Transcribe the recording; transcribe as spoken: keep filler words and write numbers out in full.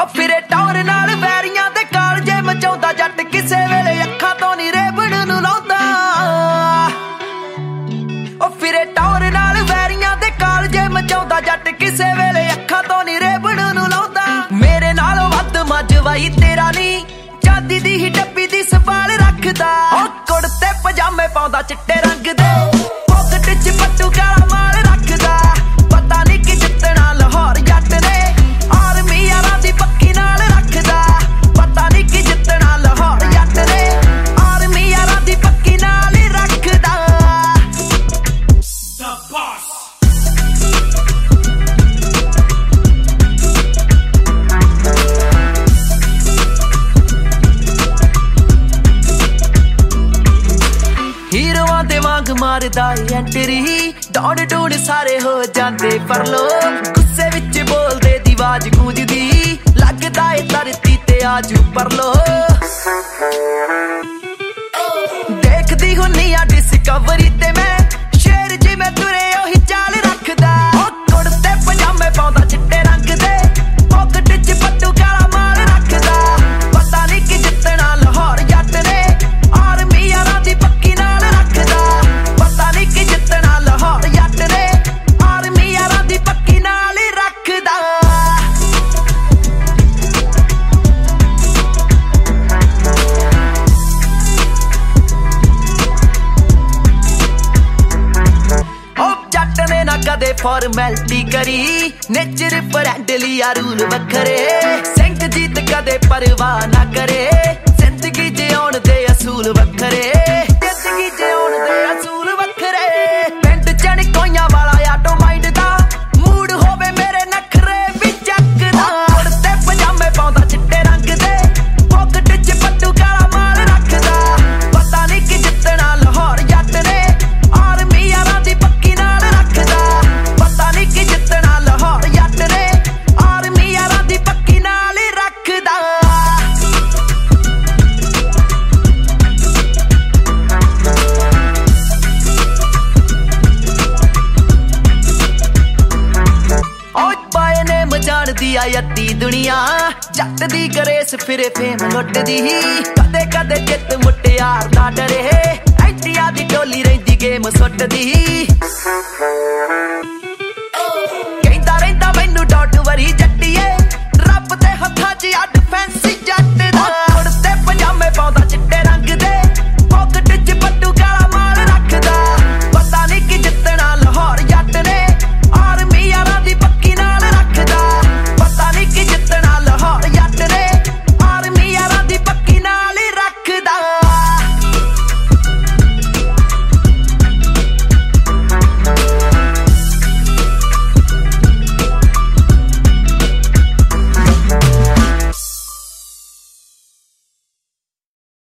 ਉਹ ਫਿਰੇ ਟੌਰ ਨਾਲ ਵੈਰੀਆਂ ਦੇ ਕਾਲਜੇ ਮਚਾਉਂਦਾ ਜੱਟ ਕਿਸੇ ਵੇਲੇ ਅੱਖਾਂ ਤੋਂ ਨੀ ਰੇਬੜ ਨੂੰ ਲਾਉਂਦਾ। ਉਹ ਫਿਰੇ ਟੌਰ ਨਾਲ ਵੈਰੀਆਂ ਦੇ ਕਾਲਜੇ ਮਚਾਉਂਦਾ ਜੱਟ ਕਿਸੇ ਵੇਲੇ ਅੱਖਾਂ ਤੋਂ ਨੀ ਰੇਬੜ ਨੂੰ ਲਾਉਂਦਾ। ਮੇਰੇ ਨਾਲੋਂ ਵੱਧ ਮੱਝਵਾਈ ਤੇਰਾ ਨੀ ਚਾਂਦੀ ਦੀ ਹੀ ਡੱਬੀ ਦੀ ਸੰਭਾਲ ਰੱਖਦਾ। ਉਹ ਕੁੜਤੇ ਪਜਾਮੇ ਪਾਉਂਦਾ ਚਿੱਟੇ ਰੰਗ ਦੇ ਪੌਕਟ ਚ ਪੱਟੂ ਕਾਲਾ ਮਾਲ ਰੱਖਦਾ। ਪਤਾ ਨੀ ਕਿ ਜਿੱਤਣਾ ਲਾਹੌਰ ਜੱਟ ਨੇ ਆਰਮੀ ਯਾਰਾਂ ਦੀ ਪੱਕੀ ਨਾਲ ਰੱਖਦਾ। ਪਤਾ ਨੀ ਕਿ ਜਿੱਤਣਾ ਲਾਹੌਰ ਜੱਟ ਨੇ ਆਰਮੀ ਯਾਰਾਂ ਦੀ ਪੱਕੀ ਨਾਲ ਹੀ ਰੱਖਦਾ। The boss ਹੀਰੋਆਂ ਦੇ ਵਾਂਗ ਮਾਰਦਾ ਐਂਟਰੀ ਦੌੜ ਦੌੜ ਸਾਰੇ ਹੋ ਜਾਂਦੇ ਪਰ ਲੋ ਗੁੱਸੇ ਵਿੱਚ ਬੋਲਦੇ ਦੀ ਆਵਾਜ਼ ਗੂੰਜਦੀ ਲੱਗਦਾ ਏ ਧਰਤੀ ਤੇ ਆਜੂ ਪਰ ਲੋ ਦੇਖਦੀ ਹੁੰਨੀ ਆ ਡਿਸਕਵਰੀ ਤੇ ਮੈਂ ਸ਼ੇਰ ਜਿਵੇਂ ਤੁਰੇ ਉਹੀ ਚਾਲ ਰੱਖਦਾ। ਉਹ ਕੁੜਤੇ ਪਜਾਮੇ ਪਾਉਂਦਾ ਚਿੱਟੇ ਰੰਗ ਦੇ ਪੌਕਟ ਚ ਪੱਟੂ ਕਾਲਾ ਮਾਲ ਰੱਖਦਾ। ਪਤਾ ਨੀ ਕਿ ਜਿੱਤਣਾ ਲਾਹੌਰ ਜੱਟ ਨੇ ਆਰਮੀ ਯਾਰਾਂ ਦੀ ਪੱਕੀ ਨਾਲ ਰੱਖਦਾ। ਪਤਾ ਨੀ ਕਿ ਜਿੱਤਣਾ ਲਾਹੌਰ ਜੱਟ ਨੇ ਆਰਮੀ ਯਾਰਾਂ ਦੀ ਪੱਕੀ ਨਾਲ ਹੀ ਰੱਖਦਾ। ਕਦੇ ਫਾਰਮੈਲਿਟੀ ਕਰੀ ਨੇਚਰ ਫਰੈਂਡਲੀ ਆ ਰੂਲ ਵੱਖਰੇ ਸਿੰਘ ਜੀਤ ਕਦੇ ਪਰਵਾਹ ਨਾ ਕਰੇ ਜ਼ਿੰਦਗੀ ਜਿਉਣ ਦੇ ਅਸੂਲ ਵੱਖਰੇ ਜ਼ਿੰਦਗੀ ਜਿਉਣ ਦੇ ਅਸੂਲ ਵੱਖਰੇ ਪਿੰਡ ਚਣਕੋਈਆਂ ਵਾਲਾ ਆਟੋ ਮਾਈਂਡ ਦਾ ਮੂਡ ਹੋਵੇ ਮੇਰੇ ਨਖਰੇ ਵੀ ਚੱਕਦਾ। ਕੁੜਤੇ ਪਜਾਮੇ ਪਾਉਂਦਾ ਚਿੱਟੇ ਰੰਗ ਦੇ ਪੌਕਟ ਚ ਪੱਟੂ ਕਾਲਾ ਮਾਲ ਰੱਖਦਾ। ਪਤਾ ਨੀ ਕਿ ਜਿੱਤਣਾ ਲਾਹੌਰ ਜੱਟ ਨੇ ਆਰਮੀ ਯਾਰਾਂ ਦੀ ਪੱਕੀ ਨਾਲ ਰੱਖਦਾ। ਪਤਾ ਨੀ ਕਿ ਜਿੱਤਣਾ ਲਾਹੌਰ ਜੱਟ ਨੇ ਆਰਮੀ ਯਾਰਾਂ ਦੀ ਪੱਕੀ ਨਾਲ ਹੀ ਰੱਖਦਾ। ਉਹ ਬਾਏ ਨੇ ਮਜਾਣਦੀ ਆ ਅੱਧੀ ਦੁਨੀਆ ਜੱਟ ਦੀ ਗਰੇਸ ਫਿਰੇ ਫੇਮ ਲੁੱਟਦੀ ਕਦੇ ਕਦੇ ਜਿੱਤ ਮੁਟਿਆਰ ਦਾ ਡਰੇ ਐਂਟੀਆਂ ਦੀ ਟੋਲੀ ਰਹਿੰਦੀ ਗੇਮ ਸੁੱਟਦੀ।